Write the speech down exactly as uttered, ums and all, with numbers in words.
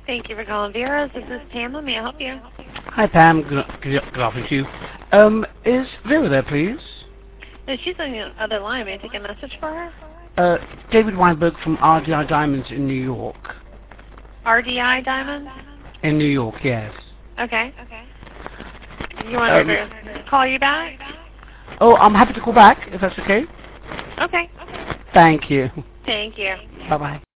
Thank you for calling Vera's. This is Pam. Let me help you. Hi, Pam. Good, good, good afternoon to you. Um, is Vera there, please? No, she's on the other line. May I take a message for her? Uh, David Weinberg from R D I Diamonds in New York. R D I Diamonds? In New York, yes. Okay. Okay. You want Um, her to call you back? Oh, I'm happy to call back, if that's okay. Okay. Thank you. Thank you. Bye-bye.